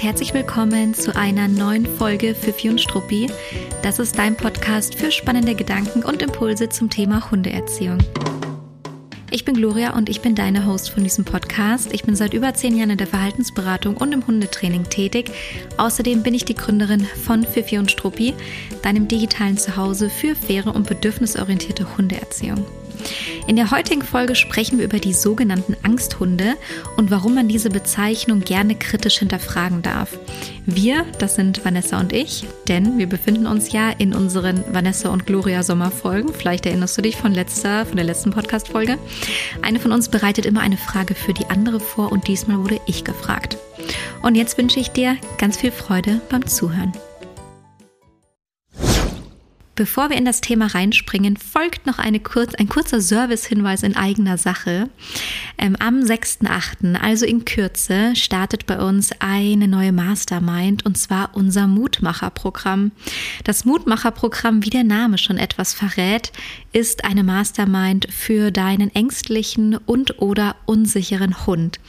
herzlich willkommen zu einer neuen Folge Fifi und Struppi. Das ist dein Podcast für spannende Gedanken und Impulse zum Thema Hundeerziehung. Ich bin Gloria und ich bin deine Host von diesem Podcast. Ich bin seit über 10 Jahren in der Verhaltensberatung und im Hundetraining tätig. Außerdem bin ich die Gründerin von Fifi und Struppi, deinem digitalen Zuhause für faire und bedürfnisorientierte Hundeerziehung. In der heutigen Folge sprechen wir über die sogenannten Angsthunde und warum man diese Bezeichnung gerne kritisch hinterfragen darf. Wir, das sind Vanessa und ich, denn wir befinden uns ja in unseren Vanessa und Gloria Sommerfolgen. Vielleicht erinnerst du dich von der letzten Podcast-Folge. Eine von uns bereitet immer eine Frage für die andere vor und diesmal wurde ich gefragt. Und jetzt wünsche ich dir ganz viel Freude beim Zuhören. Bevor wir in das Thema reinspringen, folgt noch ein kurzer Service-Hinweis in eigener Sache. Am 6.8., also in Kürze, startet bei uns eine neue Mastermind und zwar unser Mutmacher-Programm. Das Mutmacher-Programm, wie der Name schon etwas verrät, ist eine Mastermind für deinen ängstlichen und/oder unsicheren Hund.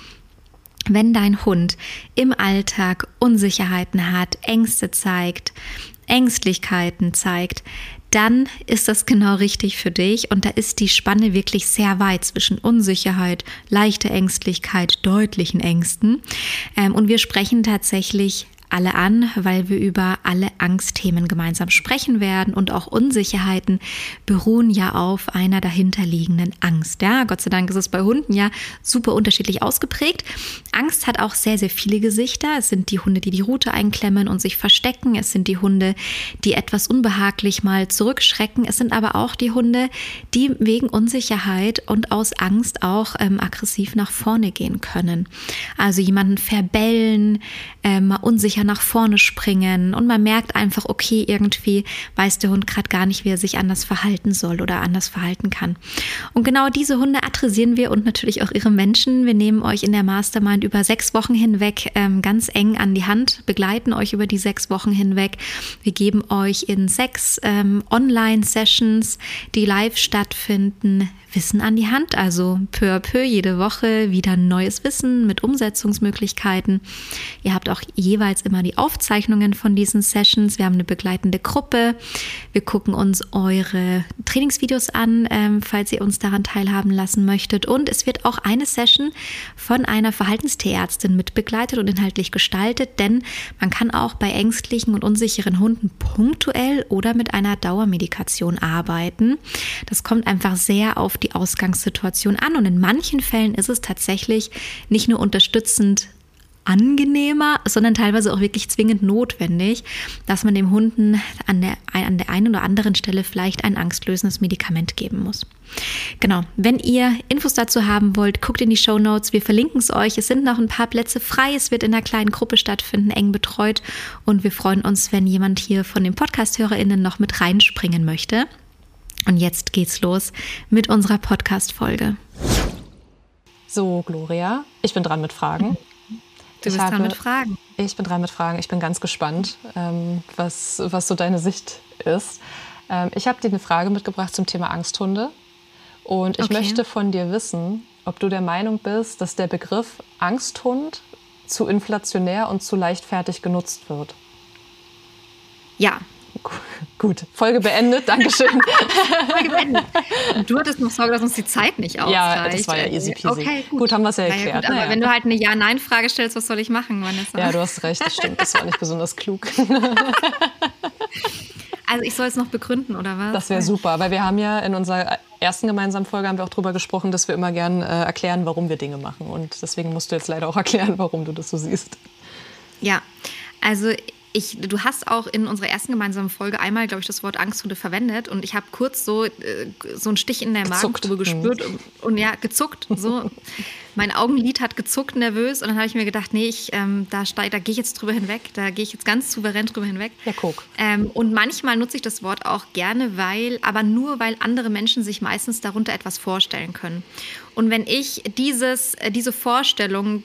Wenn dein Hund im Alltag Unsicherheiten hat, Ängste zeigt, Ängstlichkeiten zeigt, dann ist das genau richtig für dich und da ist die Spanne wirklich sehr weit zwischen Unsicherheit, leichter Ängstlichkeit, deutlichen Ängsten und wir sprechen tatsächlich alle an, weil wir über alle Angstthemen gemeinsam sprechen werden und auch Unsicherheiten beruhen ja auf einer dahinterliegenden Angst. Ja, Gott sei Dank ist es bei Hunden ja super unterschiedlich ausgeprägt. Angst hat auch sehr, sehr viele Gesichter. Es sind die Hunde, die die Rute einklemmen und sich verstecken. Es sind die Hunde, die etwas unbehaglich mal zurückschrecken. Es sind aber auch die Hunde, die wegen Unsicherheit und aus Angst auch aggressiv nach vorne gehen können. Also jemanden verbellen, mal unsicher nach vorne springen und man merkt einfach, okay, irgendwie weiß der Hund gerade gar nicht, wie er sich anders verhalten soll oder anders verhalten kann. Und genau diese Hunde adressieren wir und natürlich auch ihre Menschen. Wir nehmen euch in der Mastermind über 6 Wochen hinweg ganz eng an die Hand, begleiten euch über die 6 Wochen hinweg. Wir geben euch in 6 Online-Sessions, die live stattfinden, Wissen an die Hand, also peu à peu jede Woche wieder neues Wissen mit Umsetzungsmöglichkeiten. Ihr habt auch jeweils immer die Aufzeichnungen von diesen Sessions. Wir haben eine begleitende Gruppe. Wir gucken uns eure Trainingsvideos an, falls ihr uns daran teilhaben lassen möchtet. Und es wird auch eine Session von einer Verhaltenstierärztin mit begleitet und inhaltlich gestaltet, denn man kann auch bei ängstlichen und unsicheren Hunden punktuell oder mit einer Dauermedikation arbeiten. Das kommt einfach sehr auf die Ausgangssituation an und in manchen Fällen ist es tatsächlich nicht nur unterstützend angenehmer, sondern teilweise auch wirklich zwingend notwendig, dass man dem Hunden an der einen oder anderen Stelle vielleicht ein angstlösendes Medikament geben muss. Genau, wenn ihr Infos dazu haben wollt, guckt in die Shownotes, wir verlinken es euch. Es sind noch ein paar Plätze frei, es wird in einer kleinen Gruppe stattfinden, eng betreut und wir freuen uns, wenn jemand hier von den Podcast-HörerInnen noch mit reinspringen möchte. Und jetzt geht's los mit unserer Podcast-Folge. So, Gloria, ich bin dran mit Fragen. Du bist dran mit Fragen. Ich bin dran mit Fragen. Ich bin ganz gespannt, was so deine Sicht ist. Ich habe dir eine Frage mitgebracht zum Thema Angsthunde. Und ich möchte von dir wissen, ob du der Meinung bist, dass der Begriff Angsthund zu inflationär und zu leichtfertig genutzt wird. Ja. Gut, Folge beendet, Dankeschön. Folge beendet. Du hattest noch Sorge, dass uns die Zeit nicht ausreicht. Ja, das war ja easy peasy. Okay, gut, haben wir es ja erklärt. Gut, aber wenn du halt eine Ja-Nein-Frage stellst, was soll ich machen, Vanessa? Ja, du hast recht, das stimmt. Das war nicht besonders klug. Also ich soll es noch begründen, oder was? Das wäre super, weil wir haben ja in unserer ersten gemeinsamen Folge haben wir auch darüber gesprochen, dass wir immer gern erklären, warum wir Dinge machen. Und deswegen musst du jetzt leider auch erklären, warum du das so siehst. Ja, also du hast auch in unserer ersten gemeinsamen Folge einmal, glaube ich, das Wort Angsthunde verwendet und ich habe kurz so einen Stich in der Magengrube gespürt und ja, gezuckt. So. Mein Augenlid hat gezuckt, nervös und dann habe ich mir gedacht, nee, da gehe ich jetzt drüber hinweg, da gehe ich jetzt ganz souverän drüber hinweg. Ja, guck. Und manchmal nutze ich das Wort auch gerne, aber nur, weil andere Menschen sich meistens darunter etwas vorstellen können. Und wenn ich diese Vorstellung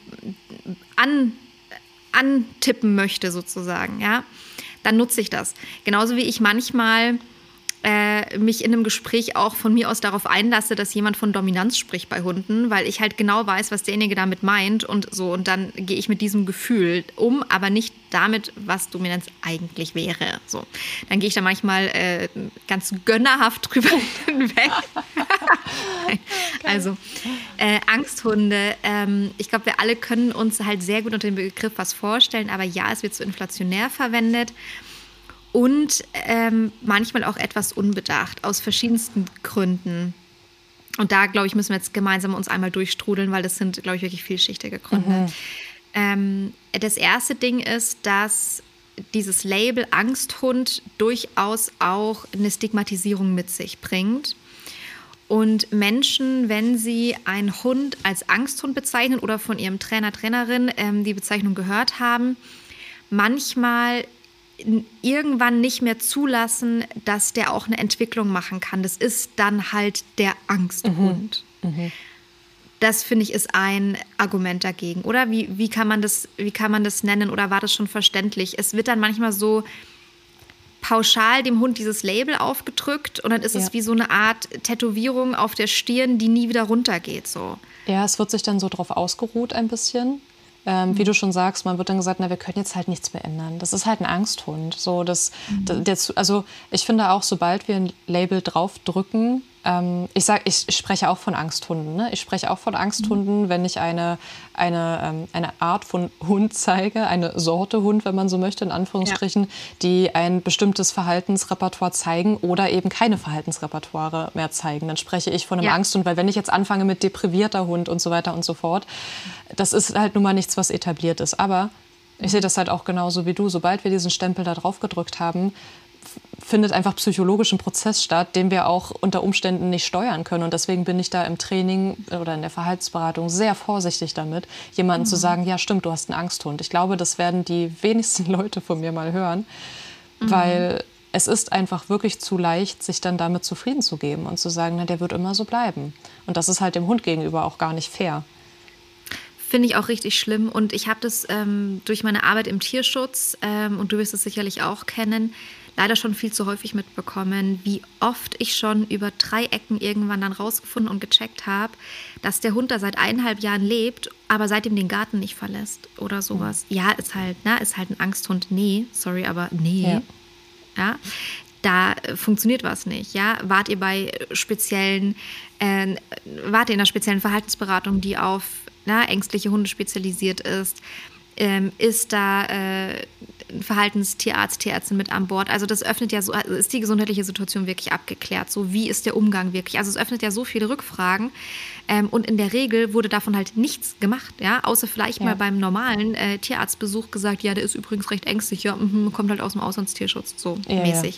antippen möchte sozusagen, ja, dann nutze ich das. Genauso wie ich manchmal mich in einem Gespräch auch von mir aus darauf einlasse, dass jemand von Dominanz spricht bei Hunden, weil ich halt genau weiß, was derjenige damit meint und so. Und dann gehe ich mit diesem Gefühl um, aber nicht damit, was Dominanz eigentlich wäre. So. Dann gehe ich da manchmal ganz gönnerhaft drüber hinweg. Also Angsthunde, ich glaube, wir alle können uns halt sehr gut unter dem Begriff was vorstellen, aber ja, es wird so inflationär verwendet. Und manchmal auch etwas unbedacht, aus verschiedensten Gründen. Und da, glaube ich, müssen wir jetzt gemeinsam uns einmal durchstrudeln, weil das sind, glaube ich, wirklich vielschichtige Gründe. Das erste Ding ist, dass dieses Label Angsthund durchaus auch eine Stigmatisierung mit sich bringt. Und Menschen, wenn sie einen Hund als Angsthund bezeichnen oder von ihrem Trainer, Trainerin die Bezeichnung gehört haben, manchmal irgendwann nicht mehr zulassen, dass der auch eine Entwicklung machen kann. Das ist dann halt der Angsthund. Das, finde ich, ist ein Argument dagegen. Oder wie kann man das nennen? Oder war das schon verständlich? Es wird dann manchmal so pauschal dem Hund dieses Label aufgedrückt und dann ist es wie so eine Art Tätowierung auf der Stirn, die nie wieder runtergeht. So. Ja, es wird sich dann so drauf ausgeruht ein bisschen. Wie du schon sagst, man wird dann gesagt, na, wir können jetzt halt nichts mehr ändern. Das ist halt ein Angsthund. So, also ich finde auch, sobald wir ein Label draufdrücken, ich spreche auch von Angsthunden. Ne? Ich spreche auch von Angsthunden, wenn ich eine Art von Hund zeige, eine Sorte Hund, wenn man so möchte, in Anführungsstrichen, die ein bestimmtes Verhaltensrepertoire zeigen oder eben keine Verhaltensrepertoire mehr zeigen. Dann spreche ich von einem Angsthund, weil wenn ich jetzt anfange mit deprivierter Hund und so weiter und so fort, das ist halt nun mal nichts, was etabliert ist. Aber ich sehe das halt auch genauso wie du. Sobald wir diesen Stempel da drauf gedrückt haben, findet einfach psychologisch ein Prozess statt, den wir auch unter Umständen nicht steuern können. Und deswegen bin ich da im Training oder in der Verhaltensberatung sehr vorsichtig damit, jemandem zu sagen, ja stimmt, du hast einen Angsthund. Ich glaube, das werden die wenigsten Leute von mir mal hören, weil es ist einfach wirklich zu leicht, sich dann damit zufrieden zu geben und zu sagen, na, der wird immer so bleiben. Und das ist halt dem Hund gegenüber auch gar nicht fair. Finde ich auch richtig schlimm. Und ich habe das durch meine Arbeit im Tierschutz, und du wirst es sicherlich auch kennen, leider schon viel zu häufig mitbekommen, wie oft ich schon über 3 Ecken irgendwann dann rausgefunden und gecheckt habe, dass der Hund da seit 1,5 Jahren lebt, aber seitdem den Garten nicht verlässt oder sowas. Ja, ist halt ein Angsthund. Nee, sorry, aber nee. Ja. Da funktioniert was nicht. Ja? Wart ihr in einer speziellen Verhaltensberatung, die auf ängstliche Hunde spezialisiert ist? Ist da ein Verhaltenstierarzt, Tierärztin mit an Bord? Also das öffnet ja so, ist die gesundheitliche Situation wirklich abgeklärt? So, wie ist der Umgang wirklich? Also es öffnet ja so viele Rückfragen und in der Regel wurde davon halt nichts gemacht, ja, außer vielleicht mal beim normalen Tierarztbesuch gesagt, ja, der ist übrigens recht ängstlich, ja, kommt halt aus dem Auslandstierschutz, so mäßig.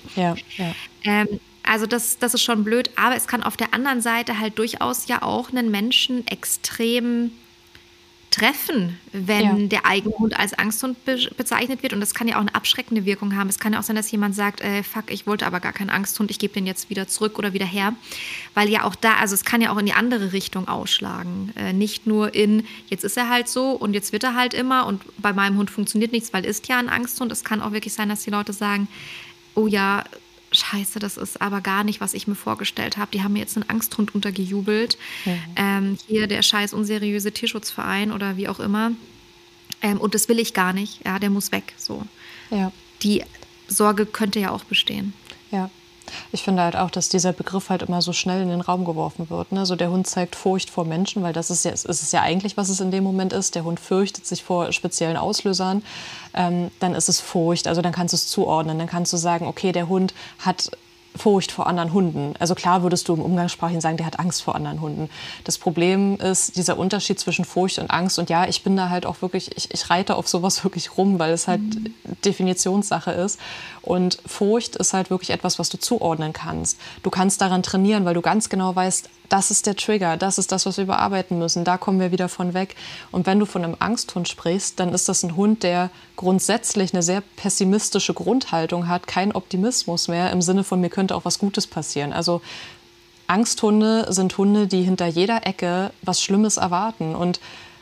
Also das ist schon blöd, aber es kann auf der anderen Seite halt durchaus ja auch einen Menschen extrem treffen, wenn der eigene Hund als Angsthund bezeichnet wird. Und das kann ja auch eine abschreckende Wirkung haben. Es kann ja auch sein, dass jemand sagt, fuck, ich wollte aber gar keinen Angsthund, ich gebe den jetzt wieder zurück oder wieder her. Weil ja auch da, also es kann ja auch in die andere Richtung ausschlagen. Nicht nur jetzt ist er halt so und jetzt wird er halt immer und bei meinem Hund funktioniert nichts, weil ist ja ein Angsthund. Es kann auch wirklich sein, dass die Leute sagen, oh ja, Scheiße, das ist aber gar nicht, was ich mir vorgestellt habe. Die haben mir jetzt einen Angsthund untergejubelt. Hier der scheiß unseriöse Tierschutzverein oder wie auch immer. Und das will ich gar nicht. Ja, der muss weg. So. Ja. Die Sorge könnte ja auch bestehen. Ja. Ich finde halt auch, dass dieser Begriff halt immer so schnell in den Raum geworfen wird. Ne? So der Hund zeigt Furcht vor Menschen, weil das ist ja eigentlich, was es in dem Moment ist. Der Hund fürchtet sich vor speziellen Auslösern. Dann ist es Furcht, also dann kannst du es zuordnen. Dann kannst du sagen, okay, der Hund hat Furcht vor anderen Hunden. Also klar würdest du im Umgangssprachlichen sagen, der hat Angst vor anderen Hunden. Das Problem ist dieser Unterschied zwischen Furcht und Angst. Und ja, ich bin da halt auch wirklich, ich reite auf sowas wirklich rum, weil es halt Definitionssache ist. Und Furcht ist halt wirklich etwas, was du zuordnen kannst. Du kannst daran trainieren, weil du ganz genau weißt, das ist der Trigger, das ist das, was wir bearbeiten müssen, da kommen wir wieder von weg. Und wenn du von einem Angsthund sprichst, dann ist das ein Hund, der grundsätzlich eine sehr pessimistische Grundhaltung hat, kein Optimismus mehr im Sinne von, mir könnte auch was Gutes passieren. Also Angsthunde sind Hunde, die hinter jeder Ecke was Schlimmes erwarten. Und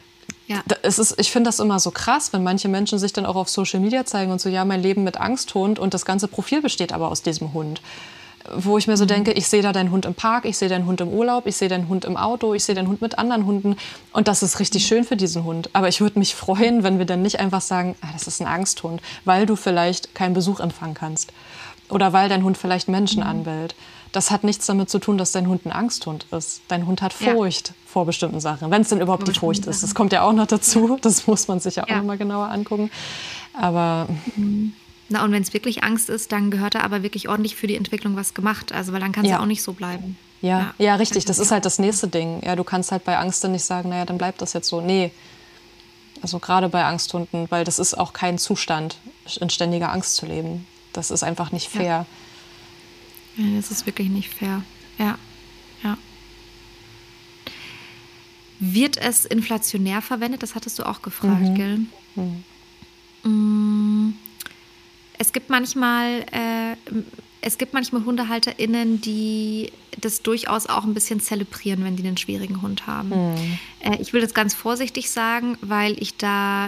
ich finde das immer so krass, wenn manche Menschen sich dann auch auf Social Media zeigen und so, ja, mein Leben mit Angsthund und das ganze Profil besteht aber aus diesem Hund. wo ich mir so denke, ich sehe da deinen Hund im Park, ich sehe deinen Hund im Urlaub, ich sehe deinen Hund im Auto, ich sehe deinen Hund mit anderen Hunden und das ist richtig schön für diesen Hund. Aber ich würde mich freuen, wenn wir dann nicht einfach sagen, das ist ein Angsthund, weil du vielleicht keinen Besuch empfangen kannst oder weil dein Hund vielleicht Menschen anbellt. Das hat nichts damit zu tun, dass dein Hund ein Angsthund ist. Dein Hund hat Furcht vor bestimmten Sachen, wenn es denn überhaupt die Furcht ist. Das kommt ja auch noch dazu, das muss man sich ja auch noch mal genauer angucken. Aber... Na, und wenn es wirklich Angst ist, dann gehört da aber wirklich ordentlich für die Entwicklung was gemacht. Also, weil dann kann es ja auch nicht so bleiben. Ja, richtig. Das ist halt das nächste Ding. Ja, du kannst halt bei Angst dann nicht sagen, naja, dann bleibt das jetzt so. Nee, also gerade bei Angsthunden, weil das ist auch kein Zustand, in ständiger Angst zu leben. Das ist einfach nicht fair. Ja, das ist wirklich nicht fair. Ja. Wird es inflationär verwendet? Das hattest du auch gefragt, gell? Es gibt manchmal HundehalterInnen, die das durchaus auch ein bisschen zelebrieren, wenn die einen schwierigen Hund haben. Ich will das ganz vorsichtig sagen, weil ich da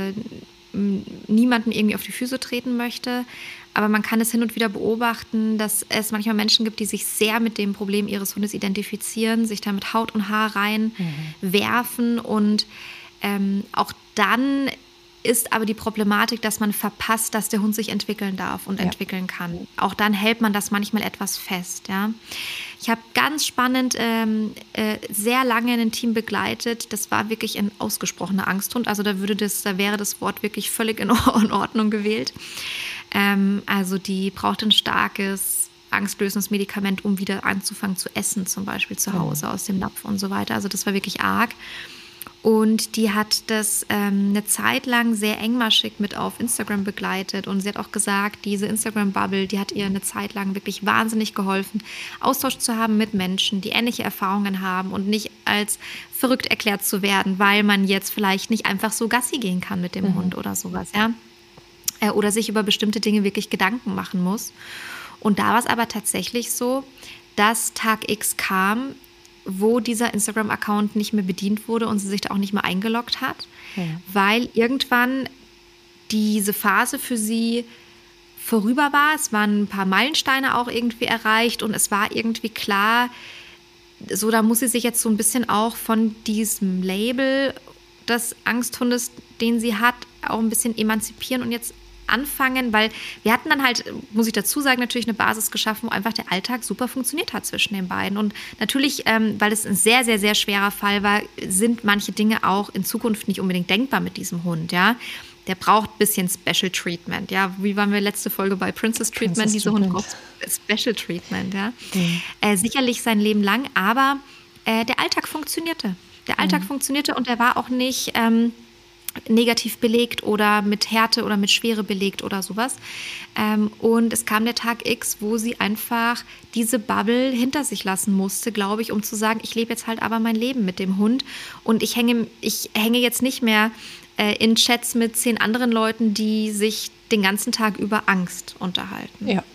niemanden irgendwie auf die Füße treten möchte. Aber man kann es hin und wieder beobachten, dass es manchmal Menschen gibt, die sich sehr mit dem Problem ihres Hundes identifizieren, sich da mit Haut und Haar reinwerfen. Und auch dann ist aber die Problematik, dass man verpasst, dass der Hund sich entwickeln darf und entwickeln kann. Auch dann hält man das manchmal etwas fest. Ja? Ich habe ganz spannend sehr lange ein Team begleitet. Das war wirklich ein ausgesprochener Angsthund. Also da wäre das Wort wirklich völlig in Ordnung gewählt. Also die braucht ein starkes, angstlösendes Medikament, um wieder anzufangen zu essen, zum Beispiel zu Hause aus dem Napf und so weiter. Also das war wirklich arg. Und die hat das eine Zeit lang sehr engmaschig mit auf Instagram begleitet. Und sie hat auch gesagt, diese Instagram-Bubble, die hat ihr eine Zeit lang wirklich wahnsinnig geholfen, Austausch zu haben mit Menschen, die ähnliche Erfahrungen haben und nicht als verrückt erklärt zu werden, weil man jetzt vielleicht nicht einfach so Gassi gehen kann mit dem Hund oder sowas, ja. Oder sich über bestimmte Dinge wirklich Gedanken machen muss. Und da war es aber tatsächlich so, dass Tag X kam, wo dieser Instagram-Account nicht mehr bedient wurde und sie sich da auch nicht mehr eingeloggt hat, weil irgendwann diese Phase für sie vorüber war. Es waren ein paar Meilensteine auch irgendwie erreicht und es war irgendwie klar, so da muss sie sich jetzt so ein bisschen auch von diesem Label des Angsthundes, den sie hat, auch ein bisschen emanzipieren und jetzt anfangen, weil wir hatten dann halt, muss ich dazu sagen, natürlich eine Basis geschaffen, wo einfach der Alltag super funktioniert hat zwischen den beiden. Und natürlich, weil es ein sehr, sehr, sehr schwerer Fall war, sind manche Dinge auch in Zukunft nicht unbedingt denkbar mit diesem Hund, ja. Der braucht ein bisschen Special Treatment, ja. Wie waren wir letzte Folge bei Princess Treatment? Dieser Hund braucht Special Treatment, ja. Sicherlich sein Leben lang, aber der Alltag funktionierte. Der Alltag funktionierte und der war auch nicht negativ belegt oder mit Härte oder mit Schwere belegt oder sowas. Und es kam der Tag X, wo sie einfach diese Bubble hinter sich lassen musste, glaube ich, um zu sagen, ich lebe jetzt halt aber mein Leben mit dem Hund und ich hänge jetzt nicht mehr in Chats mit 10 anderen Leuten, die sich den ganzen Tag über Angst unterhalten. Ja.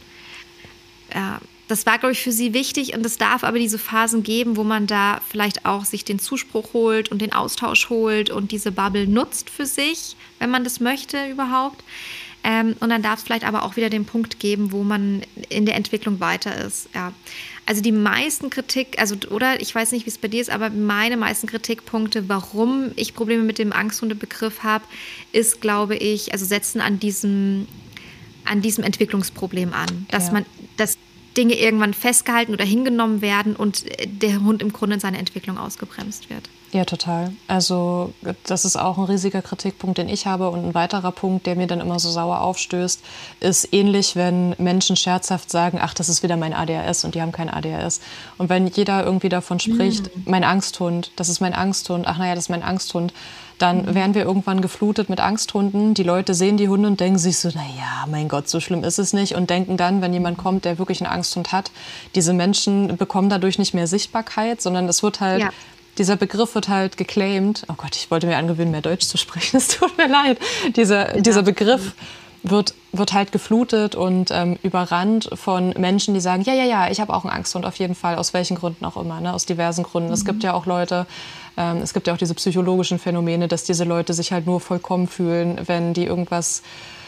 Das war, glaube ich, für sie wichtig und es darf aber diese Phasen geben, wo man da vielleicht auch sich den Zuspruch holt und den Austausch holt und diese Bubble nutzt für sich, wenn man das möchte überhaupt. Und dann darf es vielleicht aber auch wieder den Punkt geben, wo man in der Entwicklung weiter ist. Ja. Also die meisten oder ich weiß nicht, wie es bei dir ist, aber meine meisten Kritikpunkte, warum ich Probleme mit dem Angsthundebegriff habe, ist, glaube ich, also setzen an diesem Entwicklungsproblem an, dass Dinge irgendwann festgehalten oder hingenommen werden und der Hund im Grunde in seiner Entwicklung ausgebremst wird. Ja, total. Also das ist auch ein riesiger Kritikpunkt, den ich habe. Und ein weiterer Punkt, der mir dann immer so sauer aufstößt, ist ähnlich, wenn Menschen scherzhaft sagen, ach, das ist wieder mein ADHS und die haben kein ADHS. Und wenn jeder irgendwie davon spricht, mein Angsthund, das ist mein Angsthund, ach naja, das ist mein Angsthund, dann werden wir irgendwann geflutet mit Angsthunden. Die Leute sehen die Hunde und denken sich so, naja, mein Gott, so schlimm ist es nicht. Und denken dann, wenn jemand kommt, der wirklich einen Angsthund hat, diese Menschen bekommen dadurch nicht mehr Sichtbarkeit, sondern es wird halt... Ja. Dieser Begriff wird halt geclaimed. Oh Gott, ich wollte mir angewöhnen, mehr Deutsch zu sprechen. Es tut mir leid. Dieser Begriff wird halt geflutet und überrannt von Menschen, die sagen, ja, ich habe auch einen Angsthund, auf jeden Fall, aus welchen Gründen auch immer, ne? Aus diversen Gründen. Es gibt ja auch Leute, es gibt ja auch diese psychologischen Phänomene, dass diese Leute sich halt nur vollkommen fühlen, wenn die irgendwas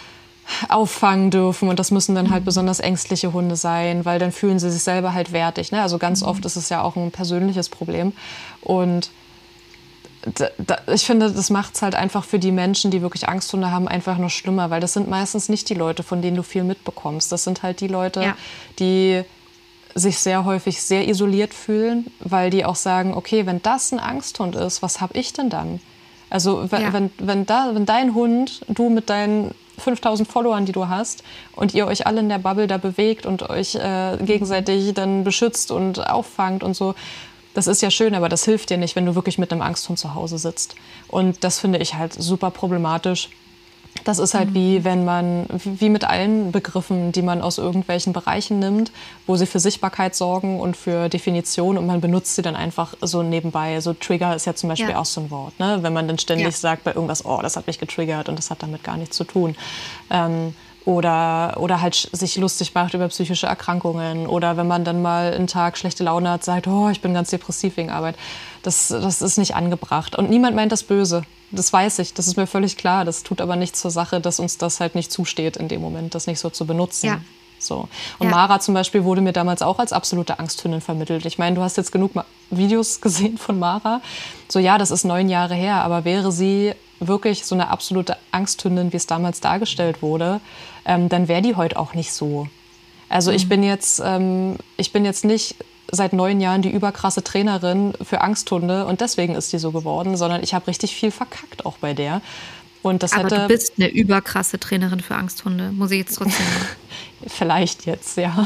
auffangen dürfen und das müssen dann halt besonders ängstliche Hunde sein, weil dann fühlen sie sich selber halt wertig. Ne? Also ganz oft ist es ja auch ein persönliches Problem und ich finde, das macht es halt einfach für die Menschen, die wirklich Angsthunde haben, einfach noch schlimmer, weil das sind meistens nicht die Leute, von denen du viel mitbekommst. Das sind halt die Leute, die sich sehr häufig sehr isoliert fühlen, weil die auch sagen, okay, wenn das ein Angsthund ist, was habe ich denn dann? Also wenn dein Hund, du mit deinen 5000 Followern, die du hast, und ihr euch alle in der Bubble da bewegt und euch gegenseitig dann beschützt und auffangt und so, das ist ja schön, aber das hilft dir nicht, wenn du wirklich mit einem Angsthund zu Hause sitzt. Und das finde ich halt super problematisch. Das ist halt wie mit allen Begriffen, die man aus irgendwelchen Bereichen nimmt, wo sie für Sichtbarkeit sorgen und für Definition und man benutzt sie dann einfach so nebenbei. So Trigger ist ja zum Beispiel auch so ein Wort, ne? Wenn man dann ständig sagt bei irgendwas, oh, das hat mich getriggert und das hat damit gar nichts zu tun. Oder halt sich lustig macht über psychische Erkrankungen oder wenn man dann mal einen Tag schlechte Laune hat, sagt, oh, ich bin ganz depressiv wegen Arbeit. Das ist nicht angebracht. Und niemand meint das böse. Das weiß ich, das ist mir völlig klar. Das tut aber nichts zur Sache, dass uns das halt nicht zusteht in dem Moment, das nicht so zu benutzen. Ja. So. Und Mara zum Beispiel wurde mir damals auch als absolute Angsthündin vermittelt. Ich meine, du hast jetzt genug Videos gesehen von Mara. So, ja, das ist 9 Jahre her, aber wäre sie wirklich so eine absolute Angsthündin, wie es damals dargestellt wurde, dann wäre die heute auch nicht so. Also ich bin jetzt nicht seit 9 Jahren die überkrasse Trainerin für Angsthunde und deswegen ist die so geworden, sondern ich habe richtig viel verkackt auch bei der. Und das aber du bist eine überkrasse Trainerin für Angsthunde, muss ich jetzt trotzdem sagen. Vielleicht jetzt, ja.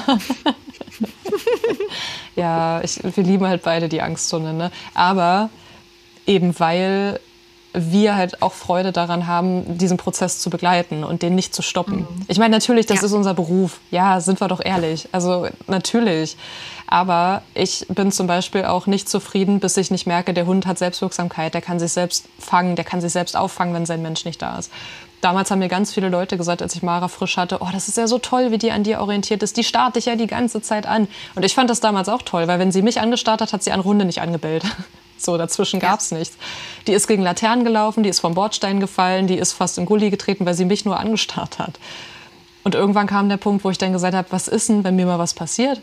Ja, wir lieben halt beide die Angsthunde, ne? Aber eben weil wir halt auch Freude daran haben, diesen Prozess zu begleiten und den nicht zu stoppen. Ich meine, natürlich, das ist unser Beruf. Ja, sind wir doch ehrlich. Also natürlich. Aber ich bin zum Beispiel auch nicht zufrieden, bis ich nicht merke, der Hund hat Selbstwirksamkeit, der kann sich selbst fangen, der kann sich selbst auffangen, wenn sein Mensch nicht da ist. Damals haben mir ganz viele Leute gesagt, als ich Mara frisch hatte, oh, das ist ja so toll, wie die an dir orientiert ist. Die starrt dich ja die ganze Zeit an. Und ich fand das damals auch toll, weil wenn sie mich angestarrt hat, hat sie andere Hunde nicht angebellt. So, dazwischen gab's nichts. Die ist gegen Laternen gelaufen, die ist vom Bordstein gefallen, die ist fast in Gully getreten, weil sie mich nur angestarrt hat. Und irgendwann kam der Punkt, wo ich dann gesagt habe, was ist denn, wenn mir mal was passiert?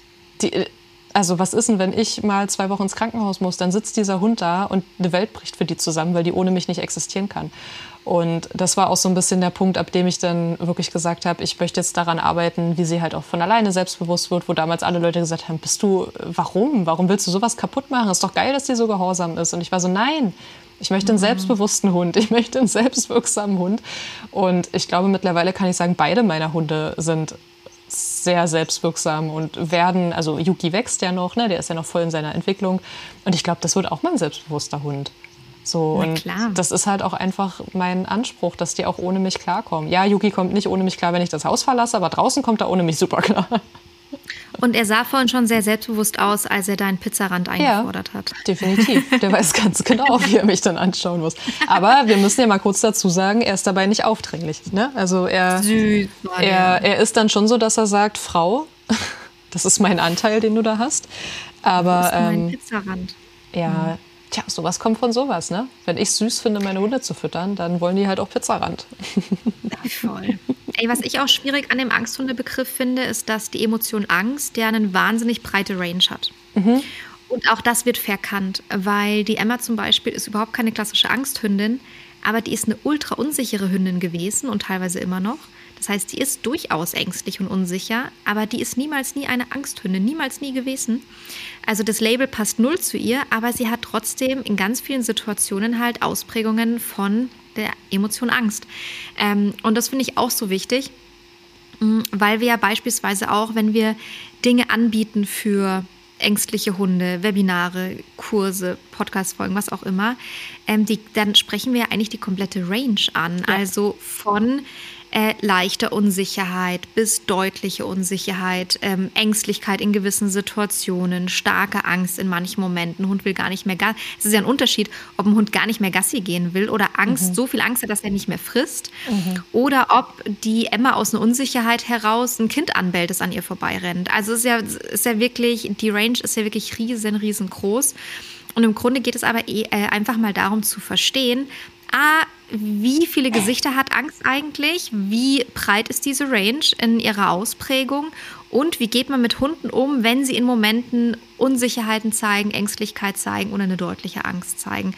Also was ist denn, wenn ich mal 2 Wochen ins Krankenhaus muss? Dann sitzt dieser Hund da und eine Welt bricht für die zusammen, weil die ohne mich nicht existieren kann. Und das war auch so ein bisschen der Punkt, ab dem ich dann wirklich gesagt habe, ich möchte jetzt daran arbeiten, wie sie halt auch von alleine selbstbewusst wird, wo damals alle Leute gesagt haben, warum willst du sowas kaputt machen? Ist doch geil, dass die so gehorsam ist. Und ich war so, nein, ich möchte einen selbstbewussten Hund, ich möchte einen selbstwirksamen Hund. Und ich glaube, mittlerweile kann ich sagen, beide meiner Hunde sind sehr selbstwirksam und werden, also Yuki wächst ja noch, ne, der ist ja noch voll in seiner Entwicklung. Und ich glaube, das wird auch mal ein selbstbewusster Hund. So, und das ist halt auch einfach mein Anspruch, dass die auch ohne mich klarkommen. Ja, Yuki kommt nicht ohne mich klar, wenn ich das Haus verlasse, aber draußen kommt er ohne mich super klar. Und er sah vorhin schon sehr selbstbewusst aus, als er deinen Pizzarand eingefordert hat. Definitiv. Der weiß ganz genau, wie er mich dann anschauen muss. Aber wir müssen ja mal kurz dazu sagen, er ist dabei nicht aufdringlich. Ne? Also er ist dann schon so, dass er sagt, Frau, das ist mein Anteil, den du da hast. Aber das ist mein Pizzarand. Ja, tja, sowas kommt von sowas, ne? Wenn ich es süß finde, meine Hunde zu füttern, dann wollen die halt auch Pizzarand. Voll. Ey, was ich auch schwierig an dem Angsthundebegriff finde, ist, dass die Emotion Angst ja eine wahnsinnig breite Range hat. Und auch das wird verkannt, weil die Emma zum Beispiel ist überhaupt keine klassische Angsthündin, aber die ist eine ultra unsichere Hündin gewesen und teilweise immer noch. Das heißt, die ist durchaus ängstlich und unsicher, aber die ist niemals nie eine Angsthündin, niemals nie gewesen. Also das Label passt null zu ihr, aber sie hat trotzdem in ganz vielen Situationen halt Ausprägungen von der Emotion Angst. Und das finde ich auch so wichtig, weil wir ja beispielsweise auch, wenn wir Dinge anbieten für ängstliche Hunde, Webinare, Kurse, Podcast-Folgen, was auch immer, dann sprechen wir ja eigentlich die komplette Range an. Ja. Also von leichter Unsicherheit bis deutliche Unsicherheit, Ängstlichkeit in gewissen Situationen, starke Angst in manchen Momenten. Ein Hund will gar nicht mehr Gassi. Es ist ja ein Unterschied, ob ein Hund gar nicht mehr Gassi gehen will oder Angst, so viel Angst hat, dass er nicht mehr frisst. Oder ob die Emma aus einer Unsicherheit heraus ein Kind anbellt, das an ihr vorbeirennt. Also ist ja wirklich, die Range ist ja wirklich riesengroß. Und im Grunde geht es aber einfach mal darum zu verstehen, wie viele Gesichter hat Angst eigentlich? Wie breit ist diese Range in ihrer Ausprägung? Und wie geht man mit Hunden um, wenn sie in Momenten Unsicherheiten zeigen, Ängstlichkeit zeigen oder eine deutliche Angst zeigen?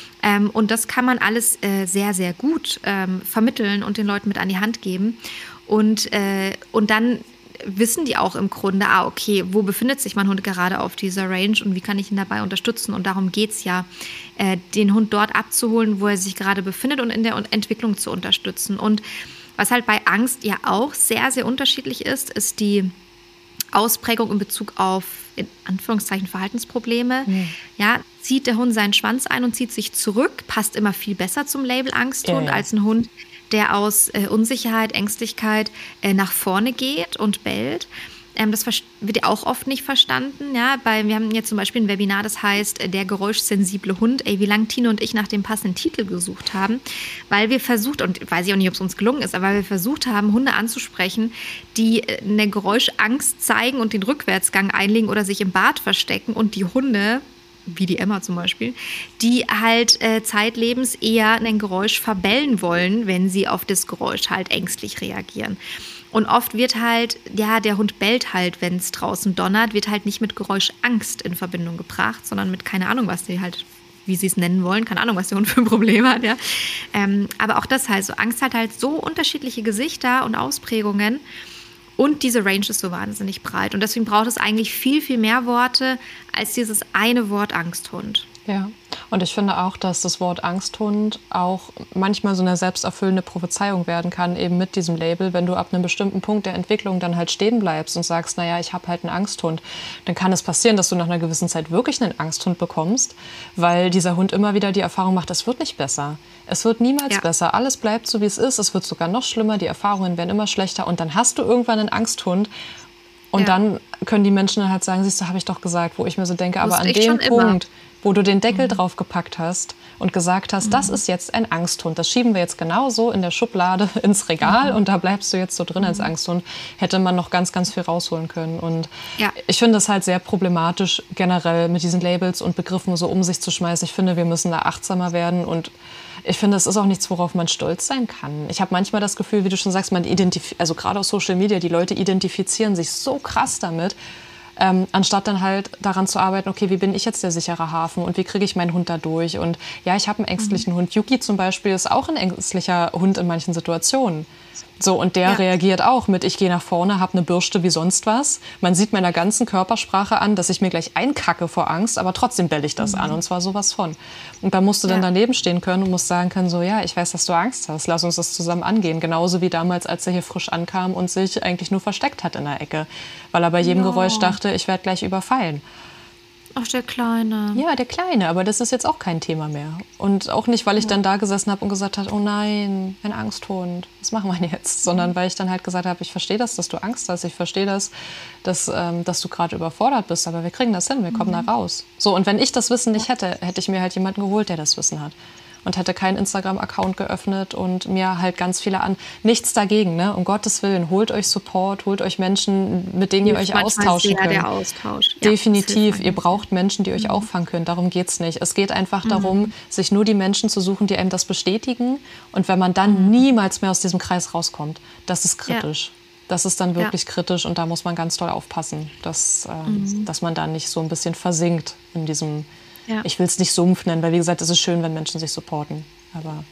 Und das kann man alles sehr, sehr gut vermitteln und den Leuten mit an die Hand geben. Und dann wissen die auch im Grunde, okay, wo befindet sich mein Hund gerade auf dieser Range und wie kann ich ihn dabei unterstützen? Und darum geht es ja, den Hund dort abzuholen, wo er sich gerade befindet und in der Entwicklung zu unterstützen. Und was halt bei Angst ja auch sehr, sehr unterschiedlich ist die Ausprägung in Bezug auf, in Anführungszeichen, Verhaltensprobleme. Ja, zieht der Hund seinen Schwanz ein und zieht sich zurück, passt immer viel besser zum Label Angsthund als ein Hund, der aus Unsicherheit, Ängstlichkeit nach vorne geht und bellt. Das wird ja auch oft nicht verstanden. Ja? Wir haben jetzt zum Beispiel ein Webinar, das heißt der geräuschsensible Hund. Wie lange Tino und ich nach dem passenden Titel gesucht haben, weil wir versucht, und weiß ich auch nicht, ob es uns gelungen ist, aber weil wir versucht haben, Hunde anzusprechen, die eine Geräuschangst zeigen und den Rückwärtsgang einlegen oder sich im Bad verstecken und die Hunde, wie die Emma zum Beispiel, die halt zeitlebens eher ein Geräusch verbellen wollen, wenn sie auf das Geräusch halt ängstlich reagieren. Und oft wird halt, der Hund bellt halt, wenn es draußen donnert, wird halt nicht mit Geräuschangst in Verbindung gebracht, sondern mit keine Ahnung, was die halt, wie sie es nennen wollen, keine Ahnung, was der Hund für ein Problem hat. Ja. Aber auch das heißt, so Angst hat halt so unterschiedliche Gesichter und Ausprägungen. Und diese Range ist so wahnsinnig breit. Und deswegen braucht es eigentlich viel, viel mehr Worte als dieses eine Wort Angsthund. Ja, und ich finde auch, dass das Wort Angsthund auch manchmal so eine selbsterfüllende Prophezeiung werden kann, eben mit diesem Label. Wenn du ab einem bestimmten Punkt der Entwicklung dann halt stehen bleibst und sagst, naja, ich habe halt einen Angsthund, dann kann es passieren, dass du nach einer gewissen Zeit wirklich einen Angsthund bekommst, weil dieser Hund immer wieder die Erfahrung macht, es wird nicht besser. Es wird niemals besser. Alles bleibt so, wie es ist. Es wird sogar noch schlimmer. Die Erfahrungen werden immer schlechter. Und dann hast du irgendwann einen Angsthund. Und dann können die Menschen halt sagen, siehst du, habe ich doch gesagt, wo ich mir so denke, aber an dem Punkt, wo du den Deckel drauf gepackt hast und gesagt hast, das ist jetzt ein Angsthund, das schieben wir jetzt genauso in der Schublade ins Regal und da bleibst du jetzt so drin als Angsthund, hätte man noch ganz, ganz viel rausholen können. Und ich finde es halt sehr problematisch, generell mit diesen Labels und Begriffen so um sich zu schmeißen. Ich finde, wir müssen da achtsamer werden und ich finde, es ist auch nichts, worauf man stolz sein kann. Ich habe manchmal das Gefühl, wie du schon sagst, also gerade auf Social Media, die Leute identifizieren sich so krass damit, anstatt dann halt daran zu arbeiten, okay, wie bin ich jetzt der sichere Hafen und wie kriege ich meinen Hund da durch? Und ja, ich habe einen ängstlichen Hund. Yuki zum Beispiel ist auch ein ängstlicher Hund in manchen Situationen. So, und der reagiert auch mit, ich gehe nach vorne, habe eine Bürste wie sonst was. Man sieht meiner ganzen Körpersprache an, dass ich mir gleich einkacke vor Angst, aber trotzdem belle ich das an und zwar sowas von. Und da musst du dann daneben stehen können und musst sagen können, so ja, ich weiß, dass du Angst hast, lass uns das zusammen angehen. Genauso wie damals, als er hier frisch ankam und sich eigentlich nur versteckt hat in der Ecke, weil er bei jedem Geräusch dachte, ich werde gleich überfallen. Ach, der Kleine. Ja, der Kleine, aber das ist jetzt auch kein Thema mehr. Und auch nicht, weil ich dann da gesessen habe und gesagt habe, oh nein, ein Angsthund, was machen wir jetzt? Sondern weil ich dann halt gesagt habe, ich verstehe das, dass du Angst hast, ich verstehe das, dass du gerade überfordert bist, aber wir kriegen das hin, wir kommen da raus. So, und wenn ich das Wissen nicht hätte, hätte ich mir halt jemanden geholt, der das Wissen hat. Und hätte keinen Instagram-Account geöffnet und mir halt ganz viele Nichts dagegen, ne? Um Gottes Willen, holt euch Support, holt euch Menschen, mit denen ihr euch austauschen könnt. Der Austausch. Definitiv, ihr braucht Menschen, die euch auffangen können. Darum geht's nicht. Es geht einfach darum, sich nur die Menschen zu suchen, die einem das bestätigen. Und wenn man dann niemals mehr aus diesem Kreis rauskommt, das ist kritisch. Das ist dann wirklich kritisch und da muss man ganz doll aufpassen, dass man da nicht so ein bisschen versinkt in diesem... Ich will es nicht Sumpf nennen, weil wie gesagt, es ist schön, wenn Menschen sich supporten. Aber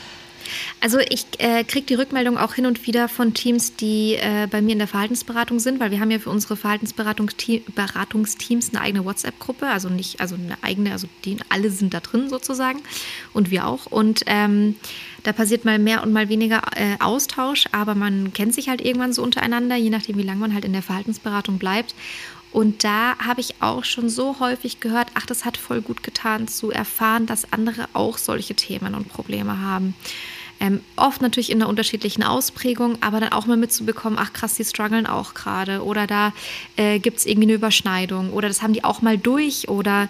also ich kriege die Rückmeldung auch hin und wieder von Teams, die bei mir in der Verhaltensberatung sind, weil wir haben ja für unsere Verhaltensberatungsteams eine eigene WhatsApp-Gruppe, also eine eigene, also alle sind da drin sozusagen und wir auch. Und da passiert mal mehr und mal weniger Austausch, aber man kennt sich halt irgendwann so untereinander, je nachdem, wie lange man halt in der Verhaltensberatung bleibt. Und da habe ich auch schon so häufig gehört, das hat voll gut getan, zu erfahren, dass andere auch solche Themen und Probleme haben. Oft natürlich in einer unterschiedlichen Ausprägung, aber dann auch mal mitzubekommen, krass, die strugglen auch gerade. Oder da gibt es irgendwie eine Überschneidung. Oder das haben die auch mal durch. Oder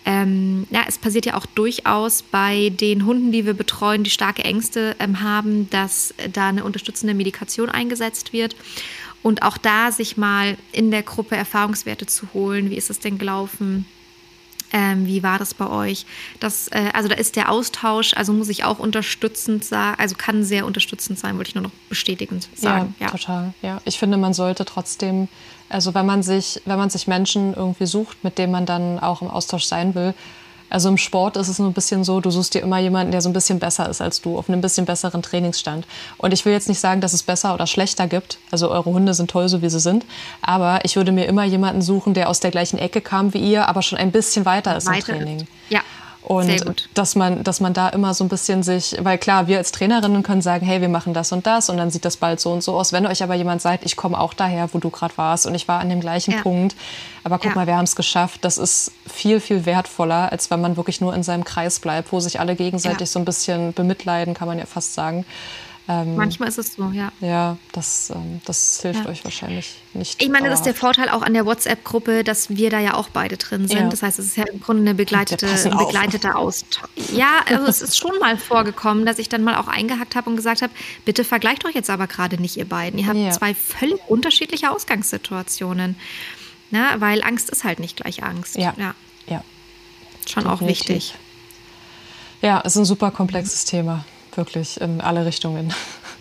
es passiert ja auch durchaus bei den Hunden, die wir betreuen, die starke Ängste haben, dass da eine unterstützende Medikation eingesetzt wird. Und auch da sich mal in der Gruppe Erfahrungswerte zu holen. Wie ist es denn gelaufen? Wie war das bei euch? Also da ist der Austausch, also muss ich auch unterstützend sagen, also kann sehr unterstützend sein, wollte ich nur noch bestätigend sagen. Ja, total. Ja, ich finde, man sollte trotzdem, also wenn man sich Menschen irgendwie sucht, mit denen man dann auch im Austausch sein will. Also im Sport ist es nur ein bisschen so, du suchst dir immer jemanden, der so ein bisschen besser ist als du, auf einem bisschen besseren Trainingsstand. Und ich will jetzt nicht sagen, dass es besser oder schlechter gibt. Also eure Hunde sind toll, so wie sie sind. Aber ich würde mir immer jemanden suchen, der aus der gleichen Ecke kam wie ihr, aber schon ein bisschen weiter ist im Training. Ja. Und dass man da immer so ein bisschen weil klar, wir als Trainerinnen können sagen, hey, wir machen das und dann sieht das bald so und so aus. Wenn euch aber jemand sagt, ich komme auch daher, wo du gerade warst und ich war an dem gleichen Punkt, aber guck mal, wir haben es geschafft, das ist viel, viel wertvoller, als wenn man wirklich nur in seinem Kreis bleibt, wo sich alle gegenseitig so ein bisschen bemitleiden, kann man ja fast sagen. Manchmal ist es so, ja. Ja, das hilft euch wahrscheinlich nicht. Ich meine, das ist der Vorteil auch an der WhatsApp-Gruppe, dass wir da ja auch beide drin sind. Ja. Das heißt, es ist ja im Grunde ein begleiteter Austausch. Ja, also es ist schon mal vorgekommen, dass ich dann mal auch eingehakt habe und gesagt habe, bitte vergleicht doch jetzt aber gerade nicht ihr beiden. Ihr habt zwei völlig unterschiedliche Ausgangssituationen. Na, weil Angst ist halt nicht gleich Angst. Ja. Schon definitiv. Auch wichtig. Ja, es ist ein super komplexes Thema. Wirklich in alle Richtungen.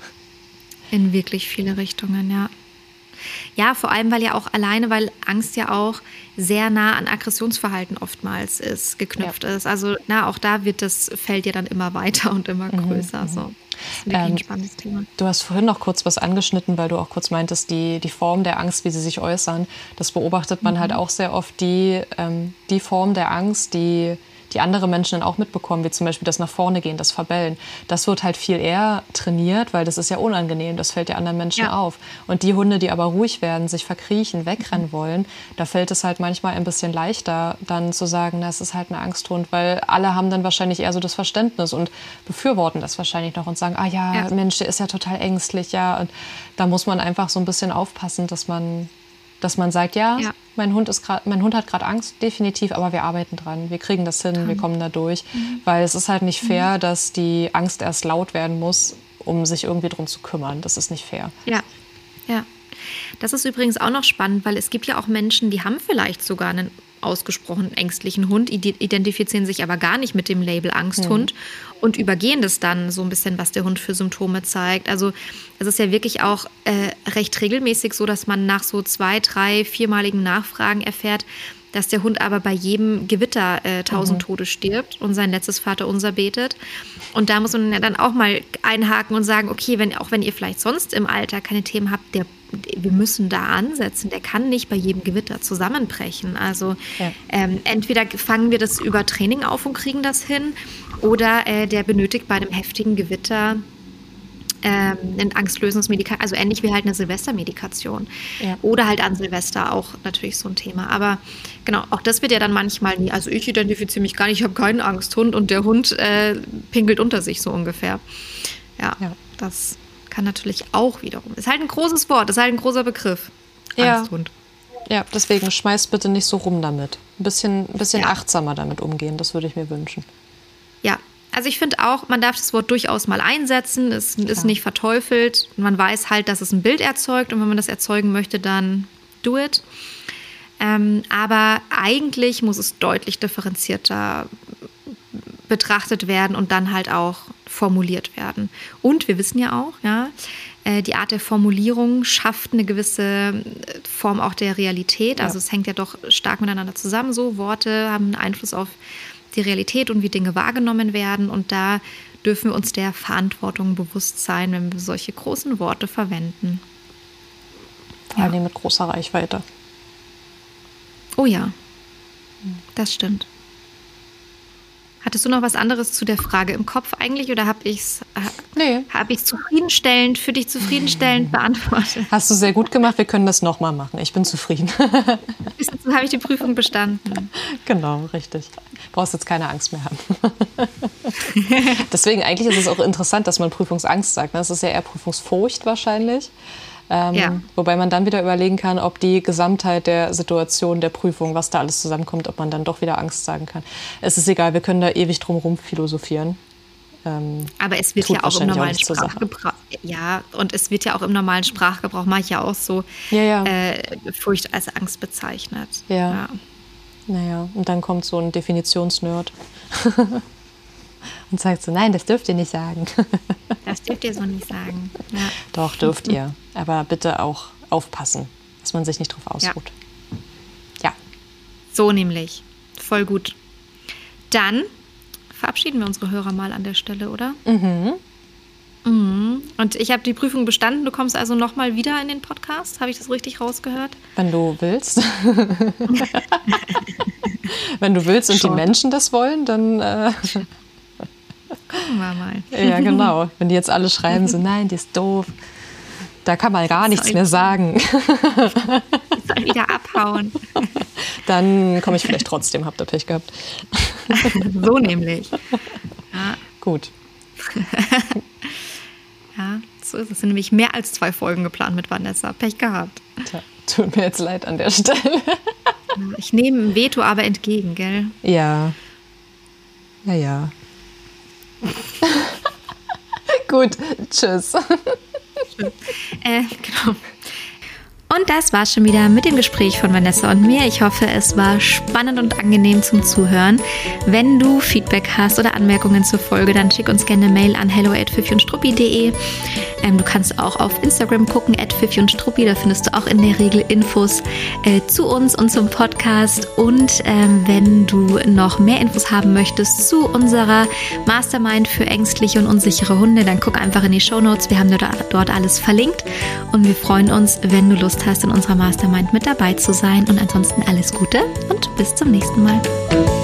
In wirklich viele Richtungen, ja. Ja, vor allem, weil Angst ja auch sehr nah an Aggressionsverhalten oftmals geknüpft ist. Also auch da wird das Feld ja dann immer weiter und immer größer. So. Das ist wirklich ein spannendes Thema. Du hast vorhin noch kurz was angeschnitten, weil du auch kurz meintest, die Form der Angst, wie sie sich äußern. Das beobachtet man halt auch sehr oft, die Form der Angst, die andere Menschen dann auch mitbekommen, wie zum Beispiel das nach vorne gehen, das Verbellen. Das wird halt viel eher trainiert, weil das ist ja unangenehm, das fällt ja anderen Menschen auf. Und die Hunde, die aber ruhig werden, sich verkriechen, wegrennen wollen, da fällt es halt manchmal ein bisschen leichter, dann zu sagen, das ist halt ein Angsthund, weil alle haben dann wahrscheinlich eher so das Verständnis und befürworten das wahrscheinlich noch und sagen, Mensch, der ist ja total ängstlich, ja. Und da muss man einfach so ein bisschen aufpassen, dass man sagt, mein Hund hat gerade Angst, definitiv, aber wir arbeiten dran, wir kriegen das hin, wir kommen da durch. Weil es ist halt nicht fair, dass die Angst erst laut werden muss, um sich irgendwie drum zu kümmern. Das ist nicht fair. Ja. Das ist übrigens auch noch spannend, weil es gibt ja auch Menschen, die haben vielleicht sogar einen ausgesprochen ängstlichen Hund, identifizieren sich aber gar nicht mit dem Label Angsthund und übergehen das dann so ein bisschen, was der Hund für Symptome zeigt. Also es ist ja wirklich auch recht regelmäßig so, dass man nach so 2-, 3-, 4-maligen Nachfragen erfährt, dass der Hund aber bei jedem Gewitter 1000 Tode stirbt und sein letztes Vaterunser betet. Und da muss man ja dann auch mal einhaken und sagen, okay, wenn ihr vielleicht sonst im Alter keine Themen habt, wir müssen da ansetzen. Der kann nicht bei jedem Gewitter zusammenbrechen. Also entweder fangen wir das über Training auf und kriegen das hin, oder der benötigt bei einem heftigen Gewitter ein angstlösendes Medikament, also ähnlich wie halt eine Silvestermedikation. Ja. Oder halt an Silvester auch natürlich so ein Thema. Aber genau, auch das wird ja dann manchmal nie, also ich identifiziere mich gar nicht, ich habe keinen Angsthund und der Hund pinkelt unter sich so ungefähr. Ja, das kann natürlich auch wiederum. Ist halt ein großes Wort, ist halt ein großer Begriff. Angsthund. Ja, deswegen schmeißt bitte nicht so rum damit. Ein bisschen achtsamer damit umgehen, das würde ich mir wünschen. Ja, also ich finde auch, man darf das Wort durchaus mal einsetzen, es ist nicht verteufelt. Man weiß halt, dass es ein Bild erzeugt und wenn man das erzeugen möchte, dann do it. Aber eigentlich muss es deutlich differenzierter betrachtet werden und dann halt auch formuliert werden. Und wir wissen ja auch, die Art der Formulierung schafft eine gewisse Form auch der Realität. Also es hängt ja doch stark miteinander zusammen. So Worte haben einen Einfluss auf die Realität und wie Dinge wahrgenommen werden. Und da dürfen wir uns der Verantwortung bewusst sein, wenn wir solche großen Worte verwenden. Vor allem mit großer Reichweite. Oh ja, das stimmt. Hattest du noch was anderes zu der Frage im Kopf eigentlich oder habe ich es für dich zufriedenstellend beantwortet? Hast du sehr gut gemacht, wir können das nochmal machen. Ich bin zufrieden. Dazu habe ich die Prüfung bestanden. Genau, richtig. Brauchst jetzt keine Angst mehr haben. Deswegen, eigentlich ist es auch interessant, dass man Prüfungsangst sagt. Das ist ja eher Prüfungsfurcht wahrscheinlich. Wobei man dann wieder überlegen kann, ob die Gesamtheit der Situation, der Prüfung, was da alles zusammenkommt, ob man dann doch wieder Angst sagen kann. Es ist egal, wir können da ewig drum herum philosophieren. Aber es wird ja auch im normalen Sprachgebrauch. Ja, und es wird ja auch im normalen Sprachgebrauch manchmal auch so Furcht als Angst bezeichnet. Ja. Naja, und dann kommt so ein Definitionsnerd und sagt so, nein, das dürft ihr nicht sagen. Das dürft ihr so nicht sagen. Ja. Doch, dürft ihr. Aber bitte auch aufpassen, dass man sich nicht drauf ausruht. Ja. So nämlich. Voll gut. Dann verabschieden wir unsere Hörer mal an der Stelle, oder? Mhm. Und ich habe die Prüfung bestanden. Du kommst also nochmal wieder in den Podcast. Habe ich das richtig rausgehört? Wenn du willst. Wenn du willst und die Menschen das wollen, dann... Gucken wir mal. Ja, genau. Wenn die jetzt alle schreiben so, nein, die ist doof. Da kann man gar nichts mehr sagen. Ich soll wieder abhauen. Dann komme ich vielleicht trotzdem, habt ihr Pech gehabt. So nämlich. Ja. Gut. Ja, so ist es. Es sind nämlich mehr als 2 Folgen geplant mit Vanessa. Pech gehabt. Tja, tut mir jetzt leid an der Stelle. Ich nehme ein Veto aber entgegen, gell? Ja. Ja. Gut, tschüss. Genau. Und das war's schon wieder mit dem Gespräch von Vanessa und mir. Ich hoffe, es war spannend und angenehm zum Zuhören. Wenn du Feedback hast oder Anmerkungen zur Folge, dann schick uns gerne eine Mail an hello@fifiundstruppi.de. Du kannst auch auf Instagram gucken, @fifiundstruppi. Da findest du auch in der Regel Infos zu uns und zum Podcast. Und wenn du noch mehr Infos haben möchtest zu unserer Mastermind für ängstliche und unsichere Hunde, dann guck einfach in die Shownotes. Wir haben dort alles verlinkt. Und wir freuen uns, wenn du Lust hast, in unserer Mastermind mit dabei zu sein. Und ansonsten alles Gute und bis zum nächsten Mal.